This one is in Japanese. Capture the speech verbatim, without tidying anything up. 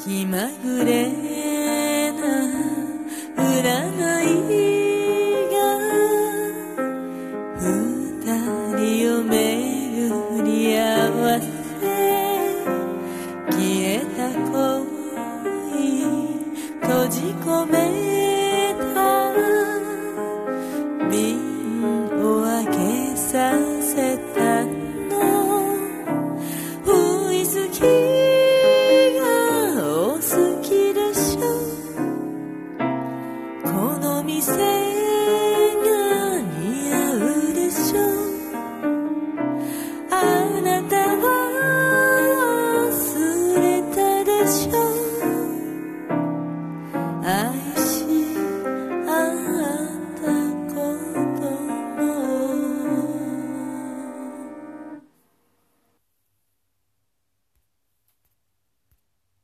気まぐれな占いが二人を巡り合わせ消えた恋閉じ込めた瓶を開けさせたのウイスキーがお好きでしょこの店が似合うでしょあなたは忘れたでしょ